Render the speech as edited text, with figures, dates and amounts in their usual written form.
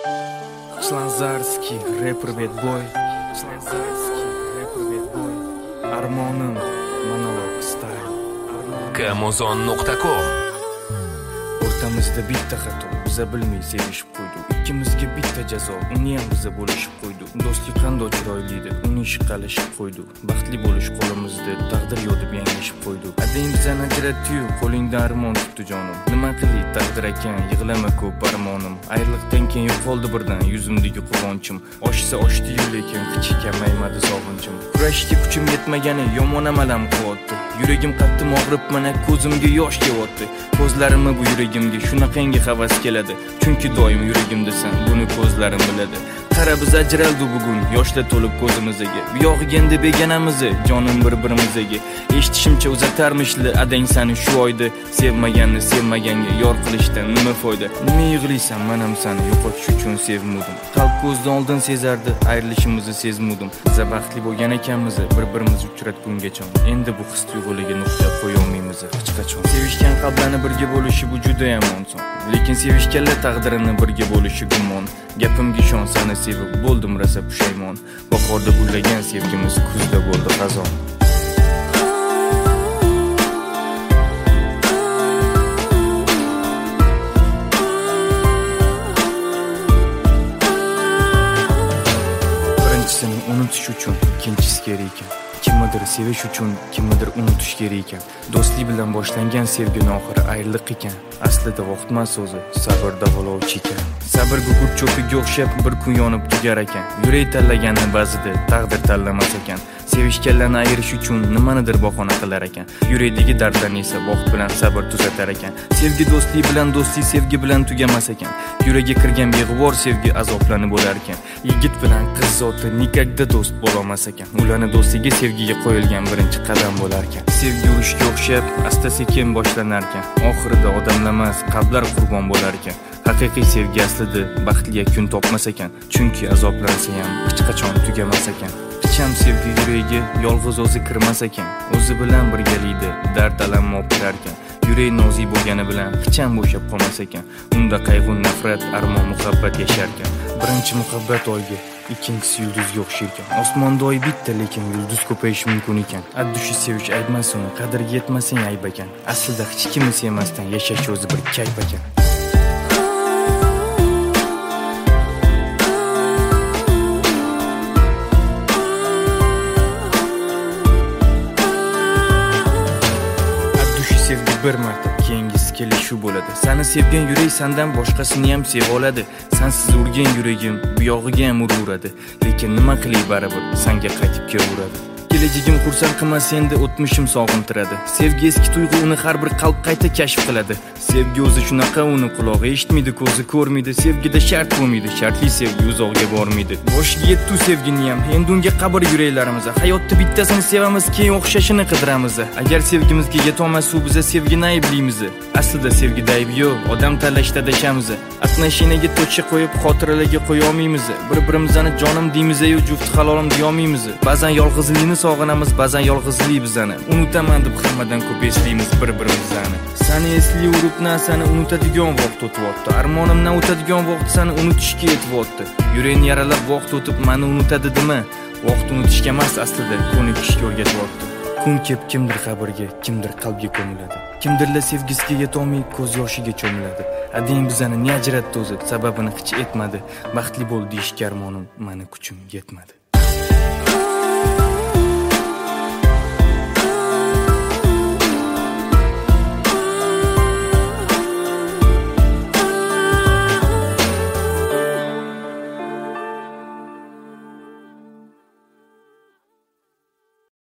Slanzarski, rapper bad boy. Armonim, monolog style. Kamozon.com O'rtamizda bitta xato, biza bilmay sevishib qo'ydik. Ikkimizga bitta jazo, uni ham biza bo'lishib qo'ydik. Do'stlik qanday chiroyli, uni ishqalashib qo'ydik. Baxtli bo'lish qo'limizda, taqdir yodib yanglishib qo'ydik. Adang bizani ajratdi-yu, qo'lingdan armon tutdi jonim. Nima qilay taqdir ekan, yig'lama ko'p armonim. Ayriliqdan keyin yo'qoldi birdan yuzimdagi quvonchim. Oshsa oshdi-yu, lekin hech kamaymadi sog'inchim. Kurashga kuchim yetmagani yomon amalam quvotdi. Yuragim qattiq og'rib, mana ko'zimga yosh kelyapti. Ko'zlarimni bu yuragimga shunaqangi havas keladi. Chunki doim yuragimdasan, buni ko'zlarim biladi. Qara biz ajraldi bugun, yoshlar to'lib ko'zimizga. Bu yog'iga endi begonamizni, jonim bir-birimizga. Eshitishimcha uzatarmishli adang seni shu oyda. Sevmaganni sevmaganga yor qilishdan nima foyda? Nima yig'laysan, men ham seni yo'qotish uchun sevmadim. Qalb ko'zdan oldin sezardi, ayrilishimizni sezmadim. Biz baxtli bo'lgan ekanmiz, bir-birimizni uchratgungacha. Endi bu his tuyg'uliga nuqta qo'ya olmaymiz hech qachon. Sevishgan qalblarni birga bo'lishi bu juda yomon son. Lekin sevishganlar taqdirini birga bo'lishi gumon. Gapimga ishon, seni sevib bo'ldim rosa pushaymon. Bahorda gullagan sevgimiz kuzda bo'ldi xazon. Birinchisini unutish uchun ikkinchisi kerak ekan. Kimnidir sevish uchun kimnidir unutish kerak ekan. Do'stlik bilan boshlangan sevgining oxiri ayriliq ekan. Aslida vaqt emas o'zi, sabr davolovchi ekan. Sabr gugurt cho'piga o'xshab bir kun yonib tugar ekan. Yurak tanlaganni ba'zida taqdir tanlamas ekan. Sevishganlarni ayirish uchun nimanidir bahona qilar ekan. Yurakdagi dardlarni esa vaqt bilan sabr tuzatar ekan. Sevgi do'stlik bilan, do'stlik sevgi bilan tugamas ekan. Yuragiga kirgan beg'ubor sevgi azoblanib bo'lar ekan. Yigit bilan qiz zoti nikakda do'st bo'la olmas ekan. Ularning do'stligi sevgiga qo'yilgan birinchi qadam bo'lar ekan. Sevgi urushga o'xshab asta-sekin boshlanar ekan. Oxirida odamlar emas, qalblar qurbon bo'lar ekan. Haqiqiy sevgi aslida baxtli yakun topmas ekan. Chunki azoblansa ham hech qachon tugamas ekan. Hecham sevgi yuragiga yolg'iz o'zi kirmas ekan. O'zi bilan birgalikda dard alam o'pirar ekan. Yurak nozik bo'lgani bilan hecham bo'shab qolmas ekan. Unda qayg'u, nafrat, armon, muhabbat yashar ekan. Birinchi muhabbat oyga, ikkinchisi yulduzga o'xshar ekan. Osmonda oy bitta, lekin yulduz ko'payishi mumkin ekan. Addushi sevish aytmas uni, qadriga yetmasang ayb ekan. Aslida hech kimni sevmasdan yashash o'zi bir kayf ekan. Sevgi bir marta, keyingisi kelishu bo'ladi. Seni sevgan yurak sendan boshqasini ham seva oladi. Sensiz urgan yuragim bu yog'iga ham uradi. Lekin nima qilay baribir senga qaytib kelaveradi. Kelajagim xursand qilmas endi, o'tmishim sog'intiradi. Sevgi eski tuyg'uni har bir qalb qayta kashf qiladi. Sevgi o'zi shunaqa, uni qulog'i eshitmaydi, ko'zi ko'rmaydi. Sevgida shart bo'lmaydi, shartli sevgi uzoqga bormaydi. Boshiga yetdi sevgini ham, endi unga qabr yuraklarimiz. Hayotda bittasini sevamiz, keyin o'xshashini qidiramiz. Agar sevgimizga yetolmasa, biz sevgini ayblaymiz. Aslida sevgida ayb yo'q, odam tanlashda adashamiz. Atnashinaga to'cha qo'yib xotiralarga qo'ya olmaymiz. Bir-birimizni jonim deymiz-yu, juft halolim deya olmaymiz. Ba'zan yolg'izlikni sog'inamiz, ba'zan yolg'izlik bizani. Unutaman deb hammadan ko'p eslaymiz bir-birimizni. Seni esli urib narsani unutadigan vaqt o'tyapti. Armonimdan o'tadigan vaqt seni unutishga yetyapti. Yurakni yaralab vaqt o'tib meni unutadi dema. Vaqt unutishga emas, aslida ko'nikishga o'rgatyapti. Kun kelib kimdir qabrga, kimdir qalbga ko'miladi. Kimdirlar sevgisiga yetolmay ko'z yoshiga cho'miladi. Adang bizani ne ajratdi o'zi, sababini hech aytmadi. Baxtli bo'l deyishga armonim, meni kuchim yetmadi.